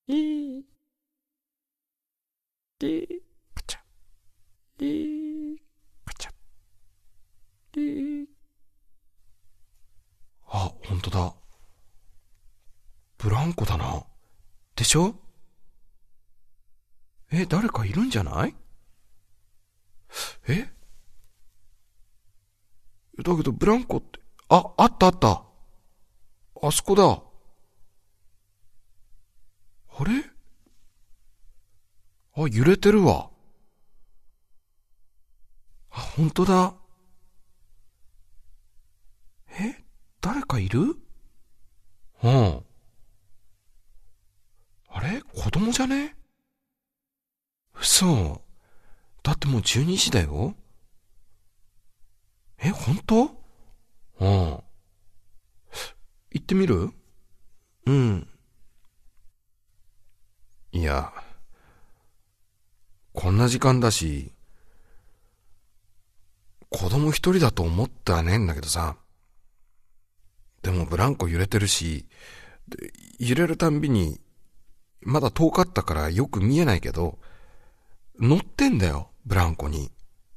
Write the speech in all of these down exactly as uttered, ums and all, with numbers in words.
リー、リー、カチャ、リー、カチャ、リー。あ、ほんとだ。ブランコだな。でしょ？え、誰かいるんじゃない？え？だけどブランコって、あ、あったあった。あそこだ。あれ？あ、揺れてるわ。あ、ほんとだ。え？誰かいる？うん。あれ？子供じゃね？嘘。だってもうじゅうにじだよ。え、ほんと？うん。行ってみる？うん。いや、こんな時間だし、子供一人だと思ってはねえんだけどさ。でもブランコ揺れてるし、揺れるたんびに、まだ遠かったからよく見えないけど、乗ってんだよ、ブランコに。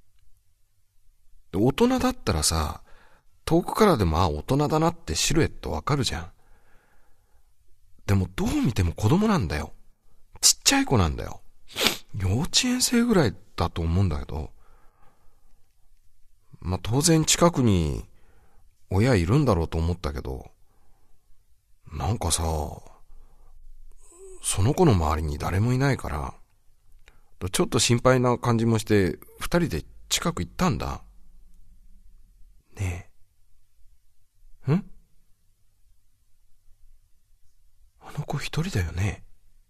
大人だったらさ、遠くからでもあ、大人だなってシルエットわかるじゃん。でもどう見ても子供なんだよ。ちっちゃい子なんだよ。幼稚園生ぐらいだと思うんだけど。まあ、当然近くに親いるんだろうと思ったけど、なんかさ、その子の周りに誰もいないから、ちょっと心配な感じもして、二人で近く行ったんだ。ねえ。ん？あの子一人だよね。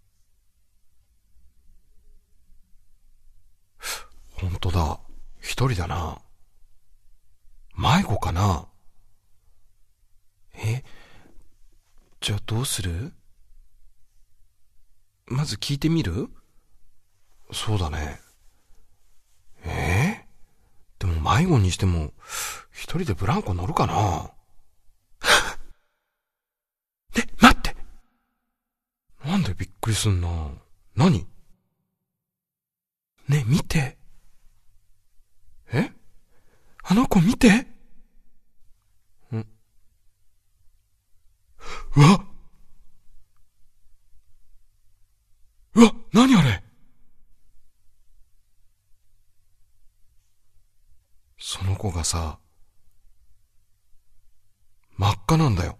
ほんとだ。一人だな。迷子かな？え？じゃあどうする？まず聞いてみる？そうだね。えー、でも迷子にしても、一人でブランコ乗るかな？え、待って！なんでびっくりすんな。何？ねえ、見て。え？あの子見て。ん？うわ！うわ！何あれ？その子がさ、真っ赤なんだよ。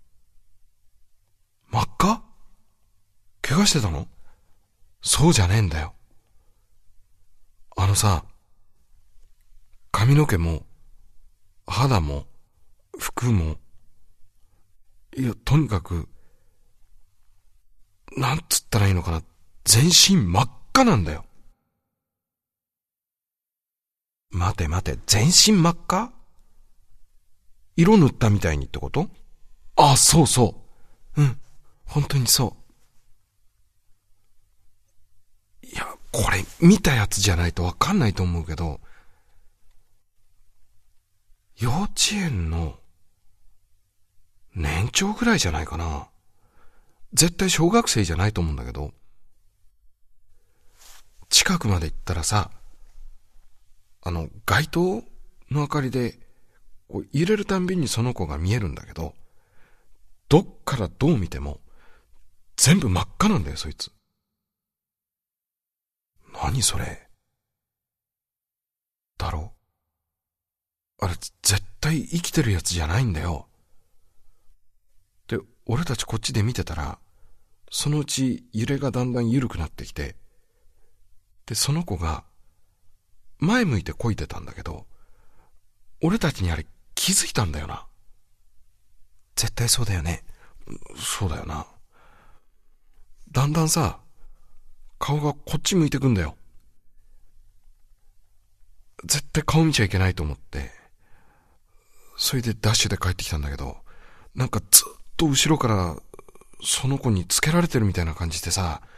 真っ赤？怪我してたの？そうじゃねえんだよ。あのさ、髪の毛も、肌も、服も、いや、とにかく、なんつったらいいのかな。全身真っ赤なんだよ。待て待て、全身真っ赤？色塗ったみたいにってこと？あ、そうそう。うん、本当にそう。いや、これ見たやつじゃないとわかんないと思うけど、幼稚園の年長ぐらいじゃないかな。絶対小学生じゃないと思うんだけど、近くまで行ったらさ、あの、街灯の明かりで、こう揺れるたんびにその子が見えるんだけど、どっからどう見ても、全部真っ赤なんだよ、そいつ。何それ？だろ？あれ、絶対生きてるやつじゃないんだよ。で、俺たちこっちで見てたら、そのうち揺れがだんだん緩くなってきて、で、その子が、前向いて漕いでたんだけど、俺たちにあれ気づいたんだよな。絶対そうだよね。そうだよな。だんだんさ、顔がこっち向いてくんだよ。絶対顔見ちゃいけないと思って、それでダッシュで帰ってきたんだけど、なんかずっと後ろからその子につけられてるみたいな感じでさ、